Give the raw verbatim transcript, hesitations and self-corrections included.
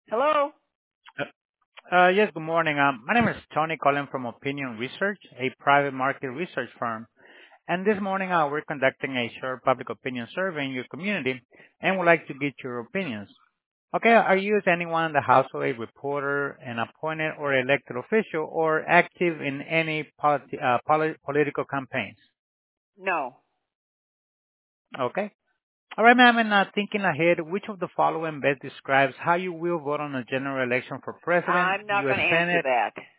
Hello? Uh, uh, Yes, good morning. Um, My name is Tony calling from Opinion Research, a private market research firm. And This morning, uh, we're conducting a short public opinion survey in your community and would like to get your opinions. Okay, are you, as anyone in the household, a reporter, an appointed or elected official, or active in any politi- uh, poli- political campaigns? No. Okay. All right, ma'am, and uh, thinking ahead, which of the following best describes how you will vote on a general election for president, I'm not U S. going to answer Senate? that.